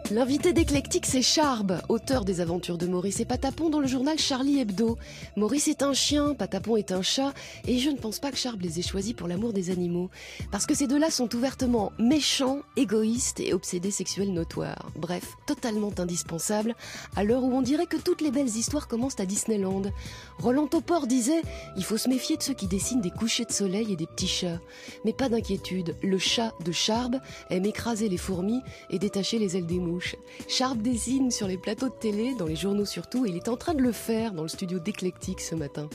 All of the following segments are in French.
L'invité d'Éclectique, c'est Charb, auteur des aventures de Maurice et Patapon dans le journal Charlie Hebdo. Maurice est un chien, Patapon est un chat, et je ne pense pas que Charb les ait choisis pour l'amour des animaux. Parce que ces deux-là sont ouvertement méchants, égoïstes et obsédés sexuels notoires. Bref, totalement indispensables, à l'heure où on dirait que toutes les belles histoires commencent à Disneyland. Roland Topor disait « Il faut se méfier de ceux qui dessinent des couchers de soleil et des petits chats. » Mais pas d'inquiétude, le chat de Charb aime écraser les fourmis et détacher les ailes des mouches. Charb dessine sur les plateaux de télé, dans les journaux surtout, et il est en train de le faire dans le studio d'Éclectique ce matin.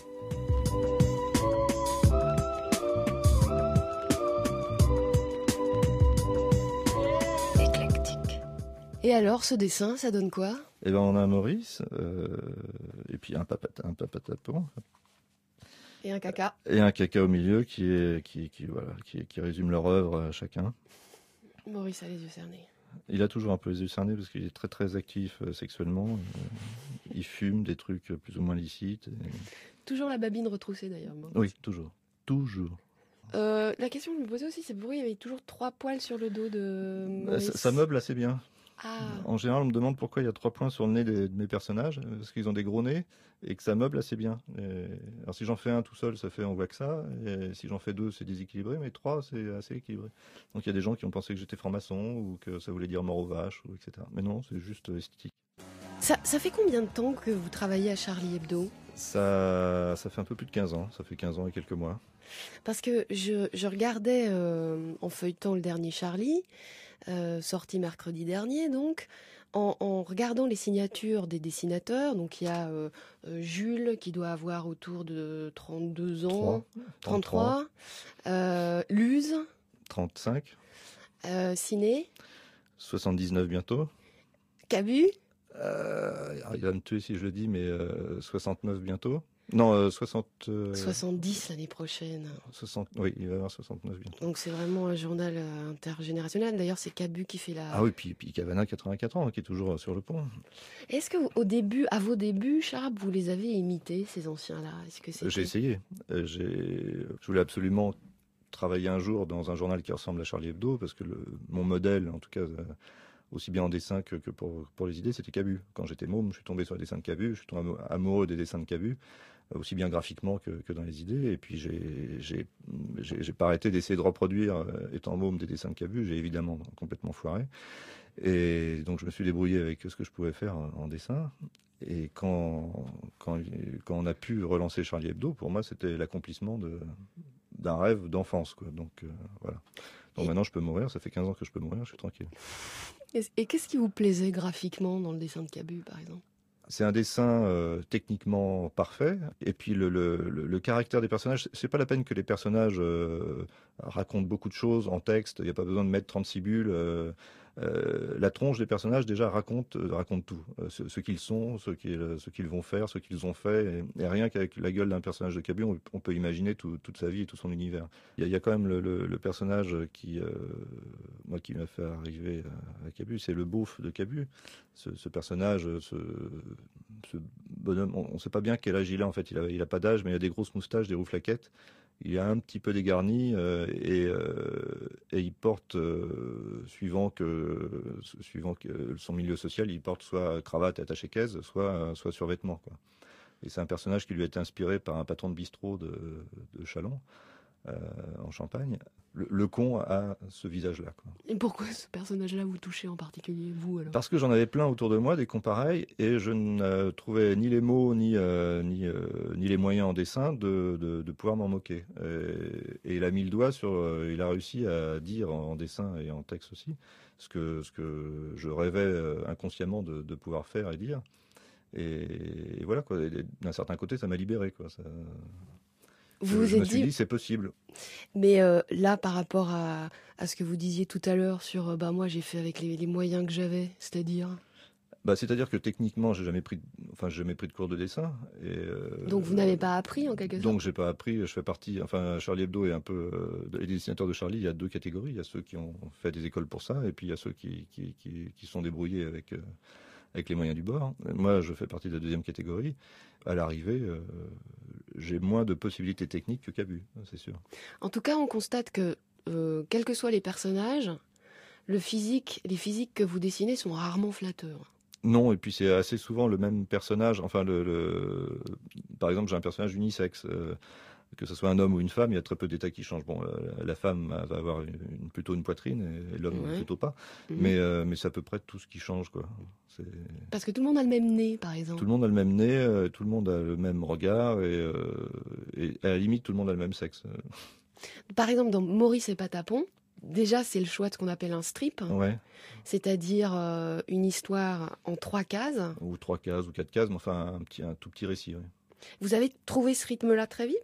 Éclectique. Et alors, ce dessin, ça donne quoi ? Eh ben, on a un Maurice, et puis un Patapon. Et un caca. Et un caca au milieu qui résume leur œuvre à chacun. Maurice a les yeux cernés. Il a toujours un peu les yeux cernés parce qu'il est très très actif sexuellement. Il fume des trucs plus ou moins licites. Toujours la babine retroussée d'ailleurs. Maurice. Oui, toujours. Toujours. La question que je me posais aussi, c'est pourquoi il y avait toujours 3 poils sur le dos de Maurice. Ça meuble assez bien. Ah. En général, on me demande pourquoi il y a 3 points sur le nez de mes personnages, parce qu'ils ont des gros nez et que ça meuble assez bien. Alors si j'en fais un tout seul, ça fait on voit que ça. Et si j'en fais 2, c'est déséquilibré, mais 3, c'est assez équilibré. Donc il y a des gens qui ont pensé que j'étais franc-maçon ou que ça voulait dire mort aux vaches, ou etc. Mais non, c'est juste esthétique. Ça fait combien de temps que vous travaillez à Charlie Hebdo ? Ça fait un peu plus de 15 ans. Ça fait 15 ans et quelques mois. Parce que je regardais en feuilletant le dernier Charlie, sorti mercredi dernier, donc, en regardant les signatures des dessinateurs. Donc il y a Jules qui doit avoir autour de 32 ans, 33, Luz, 35, Ciné, 79 bientôt. Cabu, Il va me tuer si je le dis, mais 69 bientôt. Non, 70 l'année prochaine. 60, oui, il va y avoir 69 bientôt. Donc c'est vraiment un journal intergénérationnel. D'ailleurs, c'est Cabu qui fait la... Ah oui, puis Cavana, 84 ans, qui est toujours sur le pont. Est-ce que à vos débuts, Charb, vous les avez imités, ces anciens-là ? Est-ce que c'était... J'ai essayé. Je voulais absolument travailler un jour dans un journal qui ressemble à Charlie Hebdo, parce que mon modèle, en tout cas, aussi bien en dessin que pour les idées, c'était Cabu. Quand j'étais môme, je suis tombé sur les dessins de Cabu, je suis tombé amoureux des dessins de Cabu, aussi bien graphiquement que dans les idées. Et puis j'ai pas arrêté d'essayer de reproduire, étant môme, des dessins de Cabu. J'ai évidemment complètement foiré. Et donc je me suis débrouillé avec ce que je pouvais faire en dessin. Et quand on a pu relancer Charlie Hebdo, pour moi, c'était l'accomplissement d'un rêve d'enfance, quoi. Donc voilà. Donc maintenant, je peux mourir. Ça fait 15 ans que je peux mourir. Je suis tranquille. Et qu'est-ce qui vous plaisait graphiquement dans le dessin de Cabu, par exemple ? C'est un dessin techniquement parfait. Et puis le caractère des personnages, c'est pas la peine que les personnages racontent beaucoup de choses en texte. Il n'y a pas besoin de mettre 36 bulles. La tronche des personnages déjà raconte tout, ce qu'ils sont, ce qu'ils vont faire, ce qu'ils ont fait, et rien qu'avec la gueule d'un personnage de Cabu, on peut imaginer toute sa vie et tout son univers. Il y a quand même le personnage qui m'a fait arriver à Cabu, c'est le beauf de Cabu, ce personnage, ce bonhomme, on ne sait pas bien quel âge il a en fait, il a pas d'âge, mais il a des grosses moustaches, des rouflaquettes. Il est un petit peu dégarni et il porte, suivant que son milieu social, il porte soit cravate et attaché-caisse, soit survêtement, quoi. Et c'est un personnage qui lui a été inspiré par un patron de bistrot de Châlons, en Champagne. Le con a ce visage-là, quoi. Et pourquoi ce personnage-là vous touchez en particulier, vous, alors ? Parce que j'en avais plein autour de moi, des cons pareils, et je ne trouvais ni les mots, ni les moyens en dessin de pouvoir m'en moquer. Et il a mis le doigt il a réussi à dire en dessin et en texte aussi, ce que je rêvais inconsciemment de pouvoir faire et dire. Et voilà, quoi. Et d'un certain côté, ça m'a libéré, quoi. Je me suis dit, c'est possible. Mais là, par rapport à ce que vous disiez tout à l'heure sur, moi, j'ai fait avec les moyens que j'avais, c'est-à-dire ? C'est-à-dire que techniquement, j'ai jamais pris de cours de dessin. Donc vous n'avez pas appris en quelque sorte ? Donc j'ai pas appris. Je fais partie. Charlie Hebdo est un peu les dessinateurs de Charlie. Il y a 2 catégories. Il y a ceux qui ont fait des écoles pour ça, et puis il y a ceux qui sont débrouillés avec les moyens du bord. Moi, je fais partie de la 2e catégorie. À l'arrivée, j'ai moins de possibilités techniques que Cabu, c'est sûr. En tout cas, on constate que, quels que soient les personnages, les physiques que vous dessinez sont rarement flatteurs. Non, et puis c'est assez souvent le même personnage. Enfin, par exemple, j'ai un personnage unisexe. Que ce soit un homme ou une femme, il y a très peu de détails qui changent. Bon, la femme va avoir plutôt une poitrine et l'homme plutôt pas. Mais c'est à peu près tout ce qui change, quoi. Parce que tout le monde a le même nez, par exemple. Tout le monde a le même nez, tout le monde a le même regard et à la limite, tout le monde a le même sexe. Par exemple, dans Maurice et Patapon, déjà, c'est le choix de ce qu'on appelle un strip, Ouais. C'est-à-dire une histoire en 3 cases. Ou 3 cases ou 4 cases, mais enfin un tout petit récit. Ouais. Vous avez trouvé ce rythme-là très vite ?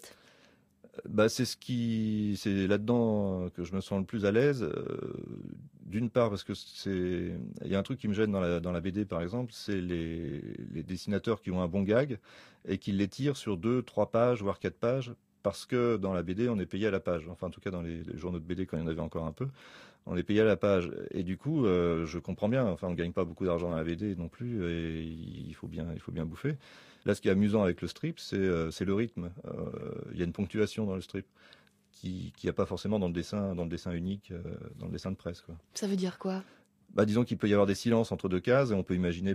C'est là-dedans que je me sens le plus à l'aise. D'une part parce que il y a un truc qui me gêne dans la BD par exemple, c'est les dessinateurs qui ont un bon gag et qui l'étirent sur 2, 3 pages, voire 4 pages, parce que dans la BD on est payé à la page. Enfin en tout cas dans les journaux de BD quand il y en avait encore un peu, on est payé à la page. Et du coup je comprends bien. Enfin on gagne pas beaucoup d'argent dans la BD non plus et il faut bien bouffer. Là, ce qui est amusant avec le strip, c'est le rythme. Il y a une ponctuation dans le strip qui n'y a pas forcément dans le dessin unique, dans le dessin de presse, quoi. Ça veut dire quoi ? Disons qu'il peut y avoir des silences entre 2 cases et on peut imaginer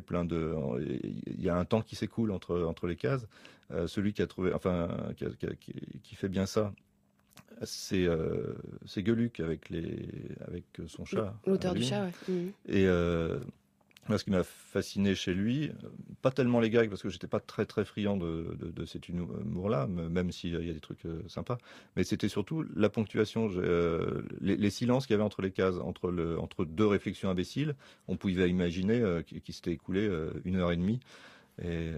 il y a un temps qui s'écoule entre les cases. Celui qui a trouvé, enfin, qui fait bien ça, c'est Gueuluc avec son chat. L'auteur du chat, ouais. Et moi, ce qui m'a fasciné chez lui, pas tellement les gags, parce que j'étais pas très très friand de cet humour-là, même s'il y a des trucs sympas, mais c'était surtout la ponctuation, les silences qu'il y avait entre les cases, entre 2 réflexions imbéciles. On pouvait imaginer qu'il s'était écoulé 1h30, et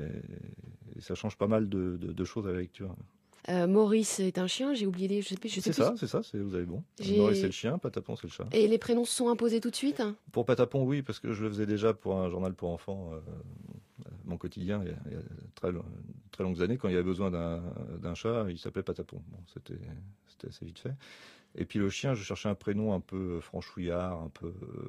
ça change pas mal de choses à la lecture. Maurice est un chien, j'ai oublié, je sais plus. C'est ça, vous avez bon. Maurice c'est le chien, Patapon c'est le chat. Et les prénoms se sont imposés tout de suite ? Pour Patapon, oui, parce que je le faisais déjà pour un journal pour enfants, mon quotidien, il y a très longues années, quand il y avait besoin d'un chat, il s'appelait Patapon. Bon, c'était assez vite fait. Et puis le chien, je cherchais un prénom un peu franchouillard, un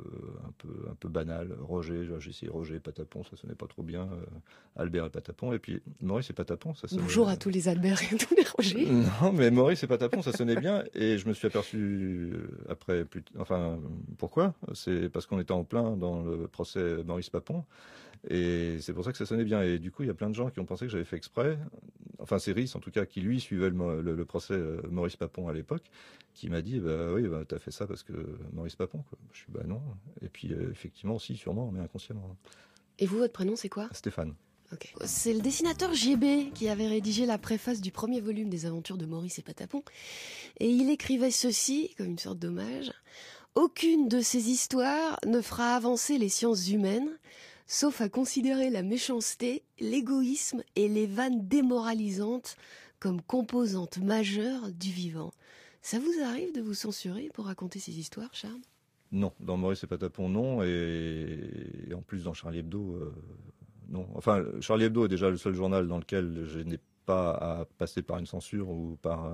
peu banal. Roger, j'ai essayé Roger, Patapon, ça sonnait pas trop bien. Albert et Patapon. Et puis Maurice et Patapon, ça sonnait... Bonjour à tous les Albert et tous les Roger. Non, mais Maurice et Patapon, ça sonnait bien. Et je me suis aperçu après... Enfin, pourquoi ? C'est parce qu'on était en plein dans le procès Maurice Papon. Et c'est pour ça que ça sonnait bien. Et du coup, il y a plein de gens qui ont pensé que j'avais fait exprès. Enfin, c'est Rhys, en tout cas, qui lui suivait le procès Maurice Papon à l'époque, qui m'a dit, oui, t'as fait ça parce que Maurice Papon, quoi. Je suis, non. Et puis, effectivement, si, sûrement, mais inconsciemment. Et vous, votre prénom, c'est quoi ? Stéphane. Okay. C'est le dessinateur JB qui avait rédigé la préface du premier volume des aventures de Maurice et Patapon. Et il écrivait ceci, comme une sorte d'hommage. « Aucune de ces histoires ne fera avancer les sciences humaines, sauf à considérer la méchanceté, l'égoïsme et les vannes démoralisantes comme composantes majeures du vivant. » Ça vous arrive de vous censurer pour raconter ces histoires, Charles ? Non, dans Maurice et Patapon, non. Et en plus, dans Charlie Hebdo, non. Enfin, Charlie Hebdo est déjà le seul journal dans lequel je n'ai pas à passer par une censure ou par...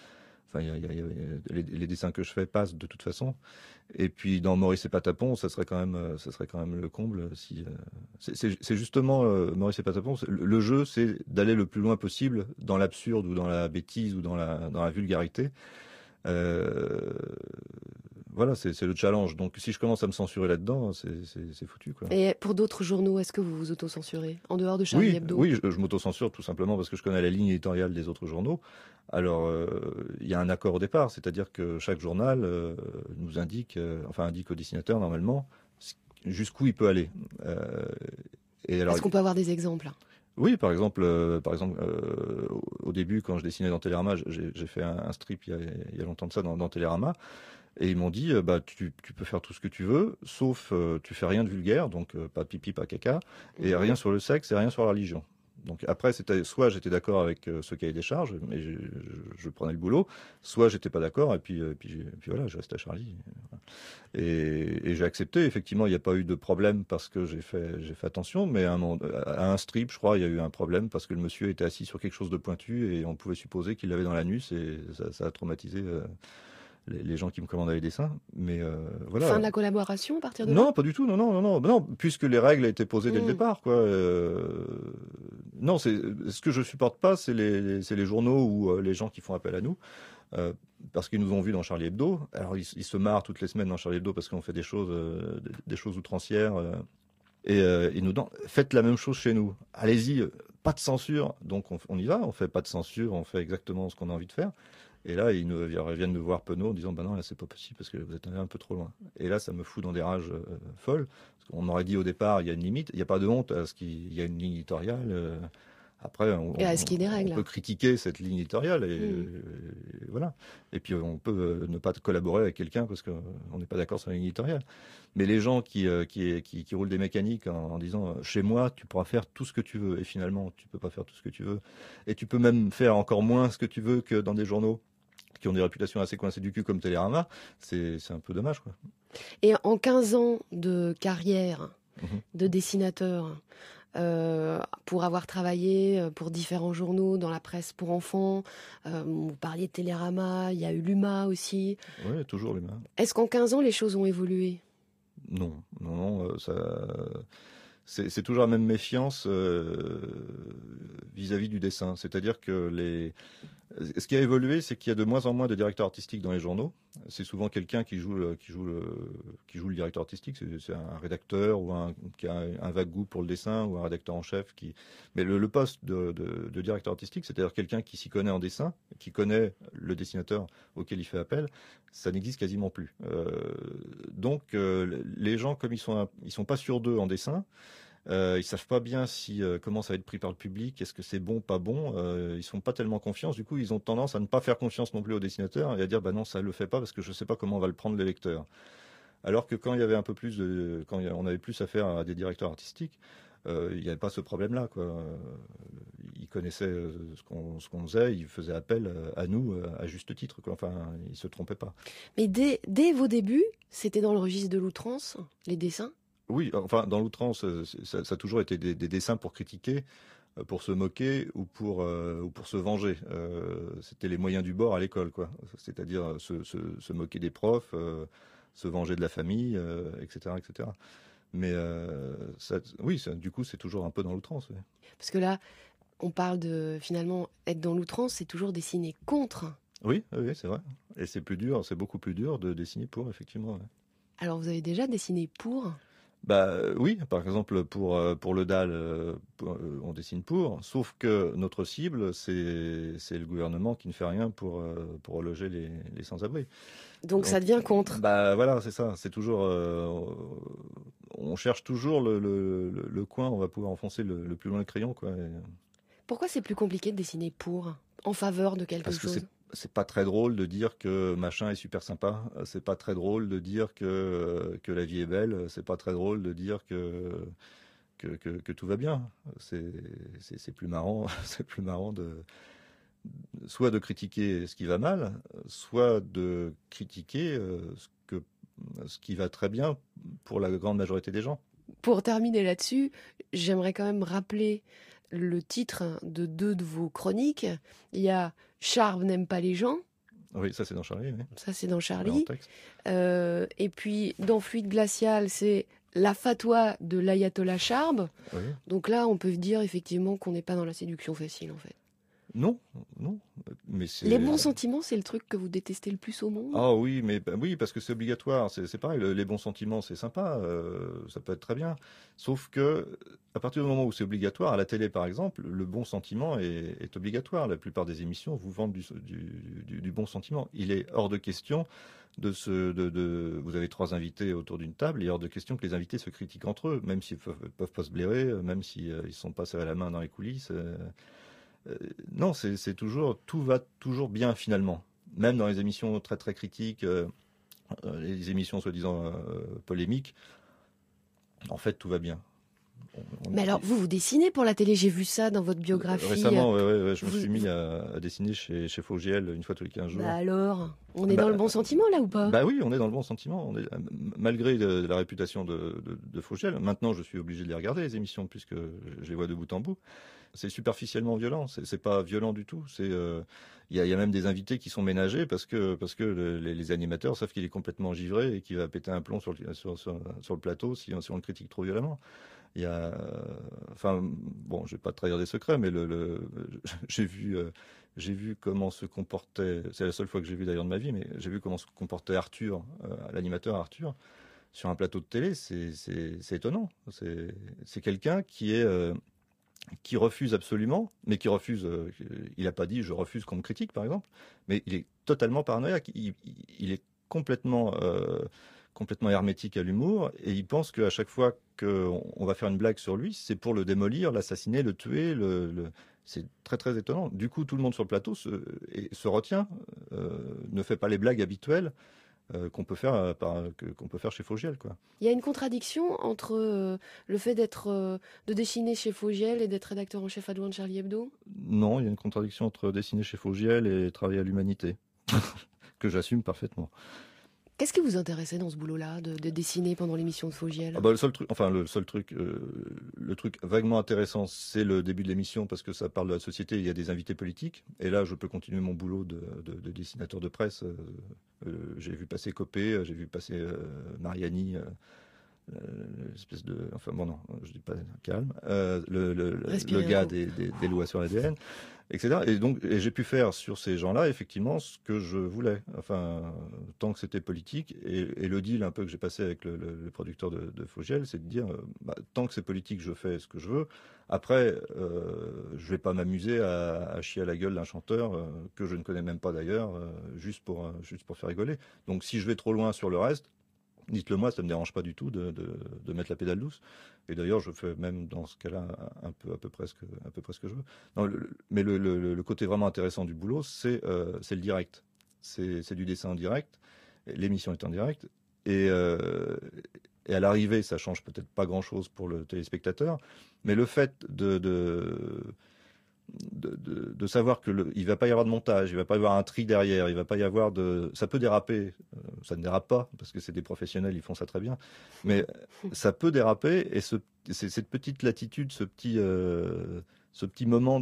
les dessins que je fais passent de toute façon. Et puis dans Maurice et Patapon, ça serait quand même le comble. Si c'est justement Maurice et Patapon. Le jeu, c'est d'aller le plus loin possible dans l'absurde ou dans la bêtise ou dans la vulgarité. Voilà, c'est le challenge. Donc si je commence à me censurer là-dedans, c'est foutu, quoi. Et pour d'autres journaux, est-ce que vous vous auto-censurez en dehors de Charlie Hebdo ? Oui, je m'auto-censure tout simplement parce que je connais la ligne éditoriale des autres journaux. Alors, il y a un accord au départ, c'est-à-dire que chaque journal nous indique au dessinateur normalement jusqu'où il peut aller. Est-ce qu'on peut avoir des exemples ? Oui, par exemple, au début, quand je dessinais dans Télérama, j'ai fait un strip il y a longtemps de ça dans Télérama. Et ils m'ont dit, tu peux faire tout ce que tu veux, sauf tu fais rien de vulgaire, donc pas de pipi, pas caca, et rien sur le sexe et rien sur la religion. Donc après, c'était soit j'étais d'accord avec ce cahier des charges, mais je prenais le boulot, soit j'étais pas d'accord, et puis voilà, je restais à Charlie. Et j'ai accepté. Effectivement, il n'y a pas eu de problème parce que j'ai fait attention, mais à un strip, je crois, il y a eu un problème parce que le monsieur était assis sur quelque chose de pointu et on pouvait supposer qu'il l'avait dans l'anus et ça a traumatisé les gens qui me commandaient les dessins, mais voilà. Fin de la collaboration à partir de là ? Non, pas du tout, non, puisque les règles étaient posées dès le départ, quoi. Non, ce que je supporte pas, c'est les journaux ou les gens qui font appel à nous, parce qu'ils nous ont vus dans Charlie Hebdo. Alors ils se marrent toutes les semaines dans Charlie Hebdo parce qu'on fait des choses outrancières. Et ils nous disent, faites la même chose chez nous. Allez-y, pas de censure. Donc on y va, on fait pas de censure, on fait exactement ce qu'on a envie de faire. Et là, ils viennent nous voir penaud en disant, non, là c'est pas possible parce que vous êtes allé un peu trop loin. Et là, ça me fout dans des rages folles. Parce qu'on aurait dit au départ, il y a une limite, il n'y a pas de honte à ce qu'il y a une ligne éditoriale. Après, on peut critiquer cette ligne éditoriale et voilà. Et puis on peut ne pas collaborer avec quelqu'un parce qu'on n'est pas d'accord sur la ligne éditoriale. Mais les gens qui roulent des mécaniques en disant chez moi tu pourras faire tout ce que tu veux et finalement tu peux pas faire tout ce que tu veux et tu peux même faire encore moins ce que tu veux que dans des journaux qui ont des réputations assez coincées du cul comme Télérama, c'est un peu dommage, quoi. Et en 15 ans de carrière de dessinateur, pour avoir travaillé pour différents journaux dans la presse pour enfants, vous parliez de Télérama, il y a eu l'UMA aussi. Oui, toujours l'UMA. Est-ce qu'en 15 ans les choses ont évolué ? Non, c'est toujours la même méfiance vis-à-vis du dessin. C'est-à-dire que ce qui a évolué, c'est qu'il y a de moins en moins de directeurs artistiques dans les journaux. C'est souvent quelqu'un qui joue le directeur artistique. C'est un rédacteur ou qui a un vague goût pour le dessin ou un rédacteur en chef. Mais le poste de directeur artistique, c'est-à-dire quelqu'un qui s'y connaît en dessin, qui connaît le dessinateur auquel il fait appel, ça n'existe quasiment plus. Donc les gens, comme ils sont pas sûrs d'eux en dessin, ils savent pas bien comment ça va être pris par le public, est-ce que c'est bon, pas bon, ils sont pas tellement confiants, du coup ils ont tendance à ne pas faire confiance non plus au dessinateur et à dire non, ça le fait pas parce que je sais pas comment on va le prendre le lecteur. Alors que quand il y avait un peu plus quand on avait plus affaire à des directeurs artistiques, il n'y avait pas ce problème-là, quoi. Ils connaissaient ce qu'on faisait, ils faisaient appel à nous à juste titre, quoi. Enfin, ils se trompaient pas. Mais dès vos débuts, c'était dans le registre de l'outrance, les dessins ? Oui, enfin, dans l'outrance, ça a toujours été des dessins pour critiquer, pour se moquer ou pour se venger. C'était les moyens du bord à l'école, quoi. C'est-à-dire se moquer des profs, se venger de la famille, etc., etc. Mais du coup, c'est toujours un peu dans l'outrance. Oui. Parce que là, on parle de, finalement, être dans l'outrance, c'est toujours dessiner contre. Oui, c'est vrai. Et c'est beaucoup plus dur de dessiner pour, effectivement. Ouais. Alors, vous avez déjà dessiné pour ? Oui, par exemple pour le DAL, on dessine pour, sauf que notre cible c'est le gouvernement qui ne fait rien pour reloger les sans-abri. Donc ça devient contre. Voilà, c'est ça. C'est toujours on cherche toujours le coin où on va pouvoir enfoncer le plus loin le crayon, quoi. Pourquoi c'est plus compliqué de dessiner pour, en faveur de quelque chose ? C'est pas très drôle de dire que machin est super sympa. C'est pas très drôle de dire que la vie est belle. C'est pas très drôle de dire que tout va bien. C'est plus marrant. C'est plus marrant soit de critiquer ce qui va mal, soit de critiquer ce qui va très bien pour la grande majorité des gens. Pour terminer là-dessus, j'aimerais quand même rappeler le titre de 2 de vos chroniques. Il y a « Charb n'aime pas les gens ». Oui, ça c'est dans Charlie. Oui. Ça c'est dans Charlie. Et puis dans Fluide glacial, c'est la fatwa de l'ayatollah Charb. Oui. Donc là, on peut dire effectivement qu'on n'est pas dans la séduction facile, en fait. Non. Mais les bons sentiments, c'est le truc que vous détestez le plus au monde ? Ah oui, oui, parce que c'est obligatoire. C'est pareil, les bons sentiments, c'est sympa, ça peut être très bien. Sauf que à partir du moment où c'est obligatoire, à la télé par exemple, le bon sentiment est obligatoire. La plupart des émissions vous vendent du bon sentiment. Il est hors de question vous avez 3 invités autour d'une table, il est hors de question que les invités se critiquent entre eux, même s'ils peuvent pas se blairer, même s'ils ne sont pas serrés la main dans les coulisses. Non, c'est toujours, tout va toujours bien finalement. Même dans les émissions très très critiques, les émissions soi-disant polémiques, en fait tout va bien. Mais alors, vous dessinez pour la télé, j'ai vu ça dans votre biographie. Récemment, je me suis mis à dessiner chez Faugiel une fois tous les 15 jours. Alors, on est dans le bon sentiment là ou pas ? Oui, on est dans le bon sentiment. Malgré la réputation de Faugiel, maintenant je suis obligé de les regarder, les émissions, puisque je les vois de bout en bout. C'est superficiellement violent, c'est pas violent du tout. Il y a même des invités qui sont ménagés parce que les animateurs savent qu'il est complètement givré et qu'il va péter un plomb sur le plateau si on le critique trop violemment. il y a, enfin, bon, je vais pas te trahir des secrets, mais j'ai vu comment se comportait, c'est la seule fois que j'ai vu d'ailleurs de ma vie, mais j'ai vu comment se comportait Arthur, l'animateur Arthur, sur un plateau de télé. C'est étonnant. C'est quelqu'un qui refuse absolument, mais qui refuse, il n'a pas dit je refuse qu'on me critique par exemple, mais il est totalement paranoïaque. Il est complètement hermétique à l'humour, et il pense qu'à chaque fois qu'on va faire une blague sur lui, c'est pour le démolir, l'assassiner, le tuer. C'est très très étonnant. Du coup, tout le monde sur le plateau se retient, ne fait pas les blagues habituelles qu'on peut faire chez Fogiel, quoi. Il y a une contradiction entre le fait de dessiner chez Fogiel et d'être rédacteur en chef adjoint de Charlie Hebdo? Non, il y a une contradiction entre dessiner chez Fogiel et travailler à l'Humanité, que j'assume parfaitement. Qu'est-ce qui vous intéressait dans ce boulot-là, de dessiner pendant l'émission de Fogiel? Le truc vaguement intéressant, c'est le début de l'émission, parce que ça parle de la société, il y a des invités politiques, et là je peux continuer mon boulot de dessinateur de presse. J'ai vu passer Copé, j'ai vu passer Mariani, espèce de, enfin bon non, je dis pas calme, le gars des lois sur l'ADN, etc. Et j'ai pu faire sur ces gens-là effectivement ce que je voulais, enfin tant que c'était politique, et le deal un peu que j'ai passé avec le producteur de Fogiel, c'est de dire tant que c'est politique, je fais ce que je veux. Après, je vais pas m'amuser à chier à la gueule d'un chanteur que je ne connais même pas d'ailleurs, juste pour faire rigoler. Donc si je vais trop loin sur le reste, dites-le moi, ça me dérange pas du tout de mettre la pédale douce. Et d'ailleurs, je fais même dans ce cas-là à peu près ce que je veux. Non, mais le côté vraiment intéressant du boulot, c'est le direct. C'est du dessin en direct. L'émission est en direct. Et à l'arrivée, ça change peut-être pas grand-chose pour le téléspectateur. Mais le fait de savoir il va pas y avoir de montage, il va pas y avoir un tri derrière, il va pas y avoir ça peut déraper, ça ne dérape pas parce que c'est des professionnels, ils font ça très bien, mais ça peut déraper, et cette petite latitude, ce petit moment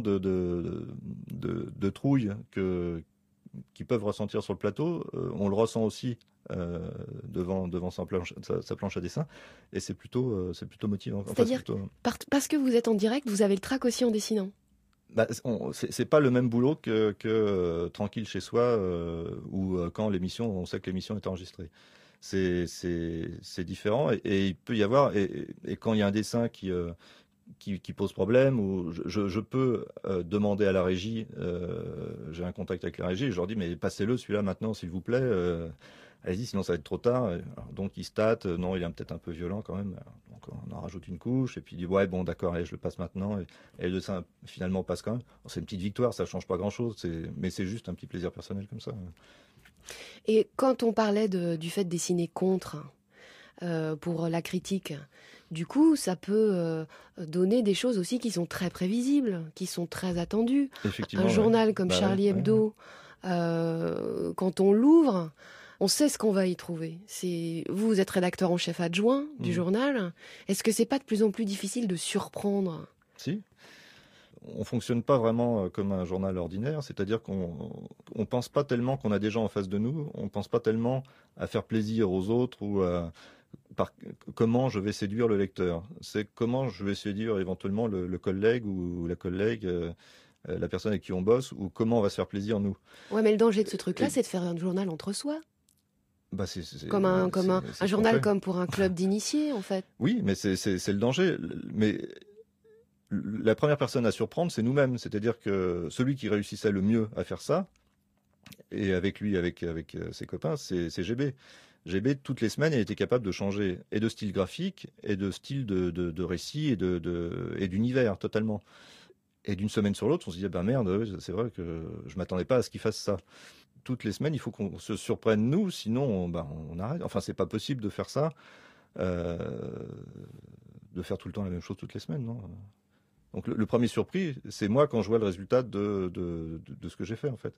de trouille qu'ils peuvent ressentir sur le plateau, on le ressent aussi devant sa planche à dessin, et c'est plutôt motivant. C'est-à-dire, parce que vous êtes en direct, vous avez le trac aussi en dessinant. C'est pas le même boulot que tranquille chez soi, ou quand on sait que l'émission est enregistrée. C'est différent, et il peut y avoir, et quand il y a un dessin qui pose problème, ou je peux demander à la régie, j'ai un contact avec la régie, et je leur dis mais passez-le celui-là maintenant s'il vous plaît, allez-y sinon ça va être trop tard. Alors, donc ils se tâtent, non il est peut-être un peu violent quand même, donc on en rajoute une couche, et puis il dit ouais bon d'accord, allez je le passe maintenant, et le dessin finalement passe quand même. C'est une petite victoire, ça change pas grand-chose, mais c'est juste un petit plaisir personnel comme ça. Et quand on parlait du fait de dessiner contre pour la critique, du coup, ça peut donner des choses aussi qui sont très prévisibles, qui sont très attendues. Un journal comme Charlie Hebdo, quand on l'ouvre, on sait ce qu'on va y trouver. Vous êtes rédacteur en chef adjoint du journal. Est-ce que c'est pas de plus en plus difficile de surprendre? Si. On fonctionne pas vraiment comme un journal ordinaire, c'est-à-dire qu'on pense pas tellement qu'on a des gens en face de nous, on pense pas tellement à faire plaisir aux autres, ou comment je vais séduire le lecteur. C'est comment je vais séduire éventuellement le collègue ou la collègue, la personne avec qui on bosse, ou comment on va se faire plaisir nous. Ouais, mais le danger de ce truc-là, c'est de faire un journal entre soi. Comme un journal comme pour un club d'initiés, en fait. Oui, mais c'est le danger. Mais la première personne à surprendre, c'est nous-mêmes. C'est-à-dire que celui qui réussissait le mieux à faire ça, et avec lui, avec ses copains, c'est GB. GB, toutes les semaines, il était capable de changer et de style graphique, et de style de récit, et d'univers, totalement. Et d'une semaine sur l'autre, on se dit, merde, c'est vrai que je m'attendais pas à ce qu'il fasse ça. Toutes les semaines, il faut qu'on se surprenne nous, sinon on arrête. Enfin, c'est pas possible de faire ça, de faire tout le temps la même chose toutes les semaines, non. Donc le premier surpris, c'est moi quand je vois le résultat de ce que j'ai fait en fait.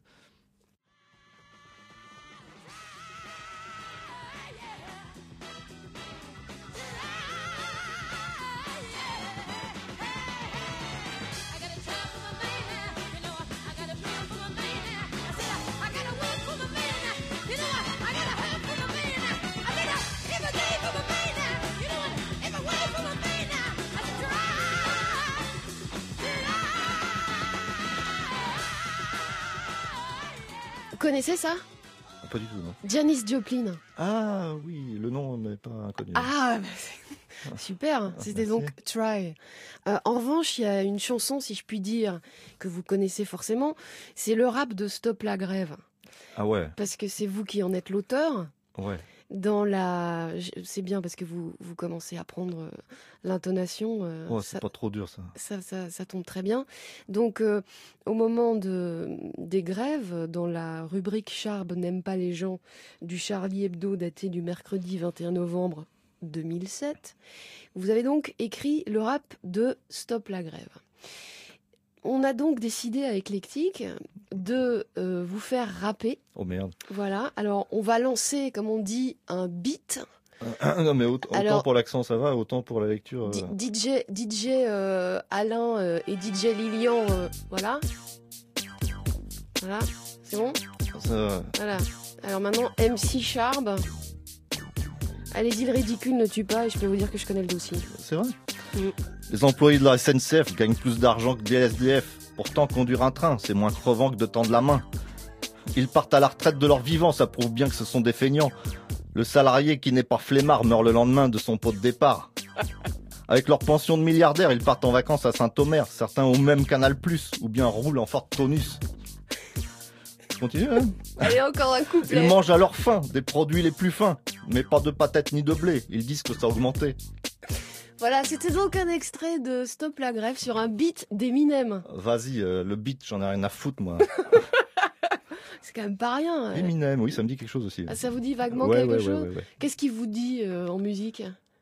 connaissez ça? Pas du tout, non. Janis Joplin. Ah oui, le nom n'est pas inconnu. Ah, super. C'était donc Try. En revanche, il y a une chanson, si je puis dire, que vous connaissez forcément. C'est le rap de Stop la grève. Ah ouais. Parce que c'est vous qui en êtes l'auteur. Ouais. C'est bien parce que vous commencez à prendre l'intonation. C'est pas trop dur, ça. Ça tombe très bien. Donc, au moment des grèves, dans la rubrique Charb n'aime pas les gens du Charlie Hebdo daté du mercredi 21 novembre 2007, vous avez donc écrit le rap de Stop la grève. On a donc décidé à Eclectic de vous faire rapper. Oh merde. Voilà. Alors, on va lancer, comme on dit, un beat. Non, mais autant pour l'accent, ça va, autant pour la lecture. DJ Alain et DJ Lilian, voilà. Voilà, c'est bon ? Ça... Voilà. Alors maintenant, MC Charb. Allez-y, le ridicule ne tue pas et je peux vous dire que je connais le dossier. C'est vrai ? Les employés de la SNCF gagnent plus d'argent que des SDF. Pourtant, conduire un train, c'est moins crevant que de tendre la main. Ils partent à la retraite de leur vivant, ça prouve bien que ce sont des feignants. Le salarié qui n'est pas flemmard meurt le lendemain de son pot de départ. Avec leur pension de milliardaire, ils partent en vacances à Saint-Omer. Certains ont même Canal+, ou bien roulent en Ford Tonus. Je continue, hein ? Allez, encore un couplet. Ils mangent à leur faim des produits les plus fins, mais pas de patates ni de blé. Ils disent que ça a augmenté. Voilà, c'était donc un extrait de Stop la grève sur un beat d'Eminem. Vas-y, le beat, j'en ai rien à foutre, moi. C'est quand même pas rien. Eminem, oui, ça me dit quelque chose aussi. Ah, ça vous dit vaguement quelque chose ? Qu'est-ce qu'il vous dit en musique ?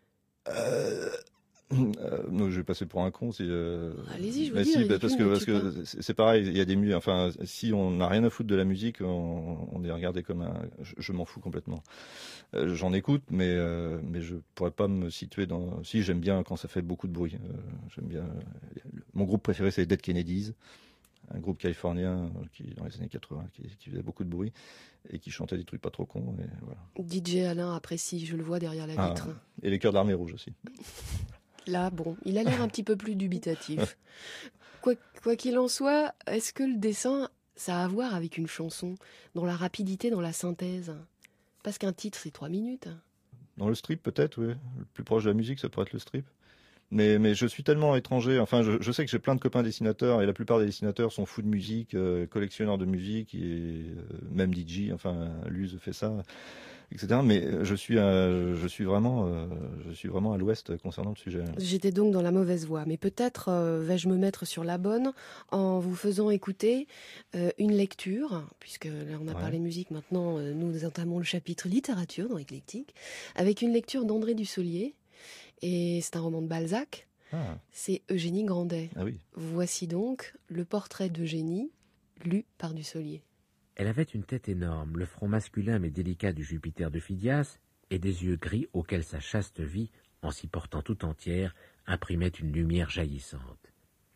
Non, je vais passer pour un con. Allez-y, je vous dis. Si, parce que c'est pareil. Il y a des musiques. Enfin, si on n'a rien à foutre de la musique, on est regardé comme un. Je m'en fous complètement. J'en écoute, mais je pourrais pas me situer dans. Si, j'aime bien quand ça fait beaucoup de bruit. J'aime bien. Mon groupe préféré, c'est Dead Kennedys, un groupe californien qui dans les années 80 qui faisait beaucoup de bruit et qui chantait des trucs pas trop cons. Et voilà. DJ Alain apprécie, je le vois derrière la vitre. Et les Chœurs d'Armée Rouge aussi. Là, bon, il a l'air un petit peu plus dubitatif. Quoi qu'il en soit, est-ce que le dessin, ça a à voir avec une chanson, dans la rapidité, dans la synthèse ? Parce qu'un titre, c'est 3 minutes. Dans le strip, peut-être, oui. Le plus proche de la musique, ça pourrait être le strip. Mais je suis tellement étranger. Enfin, je sais que j'ai plein de copains dessinateurs, et la plupart des dessinateurs sont fous de musique, collectionneurs de musique, et même DJ. Enfin, Luz fait ça, etc. Mais je suis vraiment à l'ouest concernant le sujet. J'étais donc dans la mauvaise voie, mais peut-être vais-je me mettre sur la bonne en vous faisant écouter une lecture, puisque là on a parlé musique, maintenant nous entamons le chapitre littérature dans Eclectic, avec une lecture d'André Dussolier, et c'est un roman de Balzac, c'est Eugénie Grandet. Ah oui. Voici donc le portrait d'Eugénie, lu par Dussolier. Elle avait une tête énorme, le front masculin mais délicat du Jupiter de Phidias, et des yeux gris auxquels sa chaste vie, en s'y portant tout entière, imprimait une lumière jaillissante.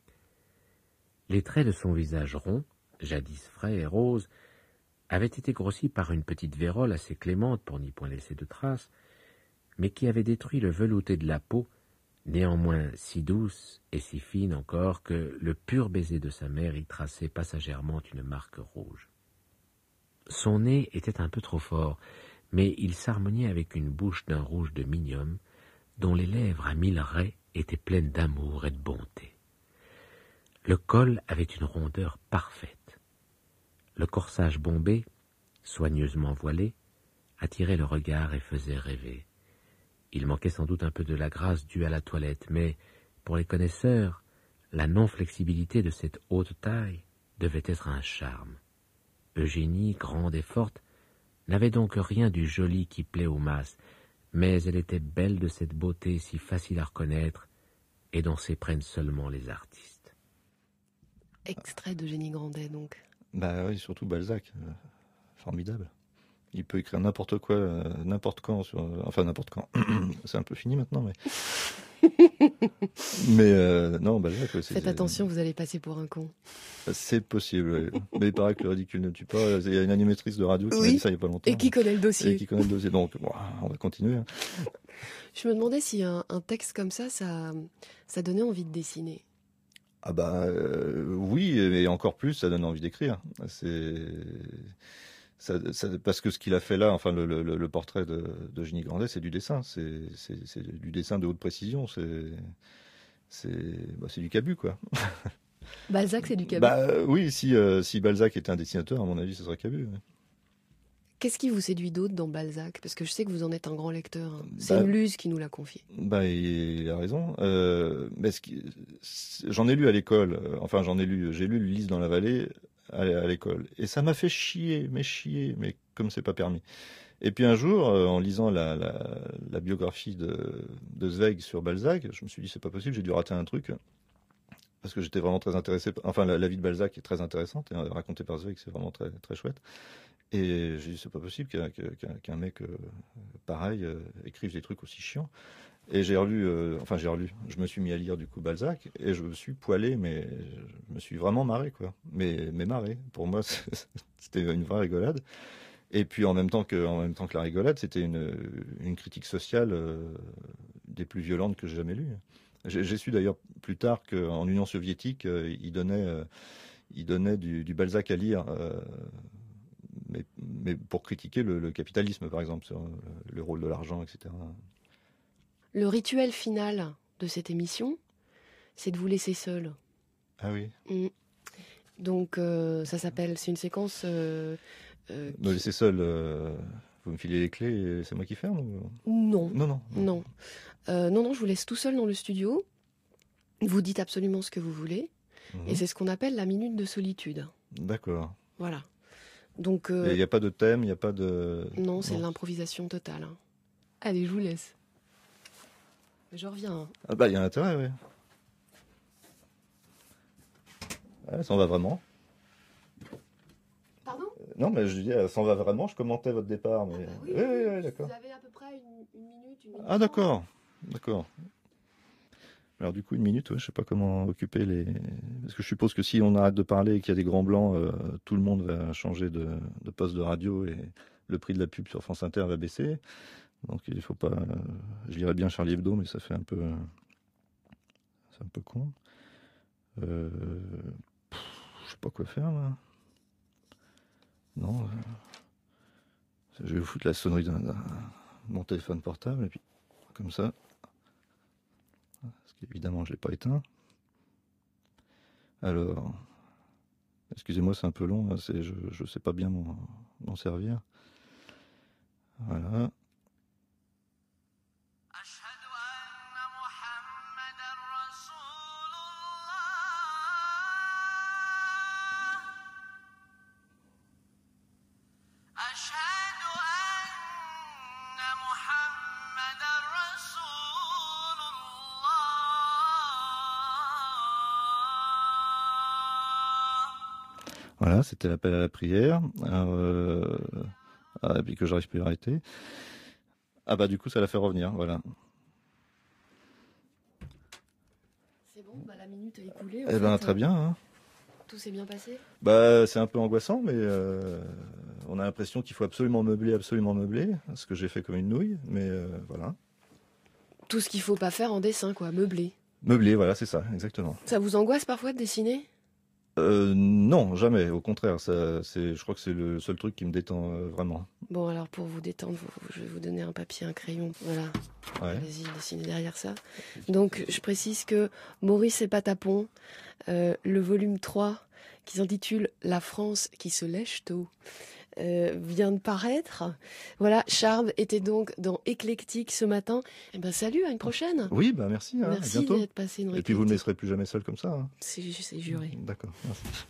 Les traits de son visage rond, jadis frais et rose, avaient été grossis par une petite vérole assez clémente pour n'y point laisser de traces, mais qui avait détruit le velouté de la peau, néanmoins si douce et si fine encore que le pur baiser de sa mère y traçait passagèrement une marque rouge. Son nez était un peu trop fort, mais il s'harmoniait avec une bouche d'un rouge de minium, dont les lèvres à 1000 raies étaient pleines d'amour et de bonté. Le col avait une rondeur parfaite. Le corsage bombé, soigneusement voilé, attirait le regard et faisait rêver. Il manquait sans doute un peu de la grâce due à la toilette, mais, pour les connaisseurs, la non-flexibilité de cette haute taille devait être un charme. Eugénie, grande et forte, n'avait donc rien du joli qui plaît aux masses, mais elle était belle de cette beauté si facile à reconnaître et dont s'éprennent seulement les artistes. Extrait d'Eugénie Grandet, donc. Bah oui, surtout Balzac. Formidable. Il peut écrire n'importe quoi, n'importe quand. Enfin, n'importe quand. C'est un peu fini maintenant, mais... mais non, Balzac... Faites attention, vous allez passer pour un con. C'est possible, oui. Mais il paraît que le ridicule ne tue pas. Il y a une animatrice de radio qui m'a dit ça il n'y a pas longtemps. Et qui connaît le dossier. Donc, bon, on va continuer. Je me demandais si un texte comme ça donnait envie de dessiner. Ah bah oui, et encore plus, ça donne envie d'écrire. parce que ce qu'il a fait là, enfin le portrait de Giny Grandet, c'est du dessin, c'est du dessin de haute précision, c'est du Cabu, quoi. Balzac, c'est du Cabu. Bah oui, si Balzac était un dessinateur, à mon avis, ce serait Cabu. Ouais. Qu'est-ce qui vous séduit d'autre dans Balzac? Parce que je sais que vous en êtes un grand lecteur. Hein. C'est Bah, une Luz qui nous l'a confié. Bah, il a raison. Mais j'en ai lu à l'école. Enfin, j'ai lu Ulysse dans la vallée à l'école. Et ça m'a fait chier, mais comme c'est pas permis. Et puis un jour, en lisant la biographie de Zweig sur Balzac, je me suis dit, c'est pas possible, j'ai dû rater un truc. Parce que j'étais vraiment très intéressé. Enfin, la vie de Balzac est très intéressante. Et racontée par Zweig, c'est vraiment très, très chouette. Et j'ai dit, c'est pas possible qu'un mec pareil écrive des trucs aussi chiants. Et j'ai relu, je me suis mis à lire du coup Balzac, et je me suis poilé, mais je me suis vraiment marré, quoi. Mais marré. Pour moi, c'était une vraie rigolade. Et puis en même temps que la rigolade, c'était une critique sociale des plus violentes que j'ai jamais lues. J'ai su d'ailleurs plus tard qu'en Union soviétique, ils donnaient du Balzac à lire. Mais pour critiquer le capitalisme, par exemple, sur le rôle de l'argent, etc. Le rituel final de cette émission, c'est de vous laisser seul. Ah oui. Donc, ça s'appelle, c'est une séquence... Me laisser seul, vous me filez les clés et c'est moi qui ferme Non. Non. Non, je vous laisse tout seul dans le studio. Vous dites absolument ce que vous voulez. Et c'est ce qu'on appelle la minute de solitude. D'accord. Voilà. Donc, il n'y a pas de thème, il n'y a pas de... Non, c'est l'improvisation totale. Hein. Allez, je vous laisse. Je reviens. Hein. Ah bah, il y a un intérêt, oui. Ouais, ça en va vraiment. Pardon ? Non, mais je dis, ça en va vraiment, je commentais votre départ. Mais... Ah bah oui, d'accord. Vous avez à peu près une minute. Ah d'accord. Alors du coup, une minute, ouais, je sais pas comment occuper les... Parce que je suppose que si on arrête de parler et qu'il y a des grands blancs, tout le monde va changer de poste de radio et le prix de la pub sur France Inter va baisser. Donc il faut pas... Je lirais bien Charlie Hebdo, mais ça fait un peu... C'est un peu con. Je sais pas quoi faire, là. Non. Je vais vous foutre la sonnerie de mon téléphone portable, et puis comme ça... Parce qu'évidemment, je ne l'ai pas éteint. Alors, excusez-moi, c'est un peu long, hein, je ne sais pas bien m'en servir. Voilà. Voilà, c'était l'appel à la prière. Et puis que j'arrive plus à arrêter. Ah bah du coup, ça l'a fait revenir, voilà. C'est bon, bah, la minute est écoulée. Eh ben très bien. Hein. Tout s'est bien passé ? Bah c'est un peu angoissant, mais on a l'impression qu'il faut absolument meubler, ce que j'ai fait comme une nouille, mais voilà. Tout ce qu'il faut pas faire en dessin, quoi, meubler. Meubler, voilà, c'est ça, exactement. Ça vous angoisse parfois de dessiner ? Non, jamais. Au contraire, je crois que c'est le seul truc qui me détend vraiment. Bon, alors pour vous détendre, je vais vous donner un papier, un crayon. Voilà. Ouais. Allez-y, dessinez derrière ça. Donc, je précise que Maurice et Patapon, le volume 3, qui s'intitule « La France qui se lèche tôt », vient de paraître. Voilà, Charb était donc dans Éclectique ce matin. Eh ben salut, à une prochaine. Oui, bah merci. Hein, merci à bientôt. d'être passé dans Et puis vous ne me laisserez plus jamais seul comme ça. Hein. C'est juré. D'accord, merci.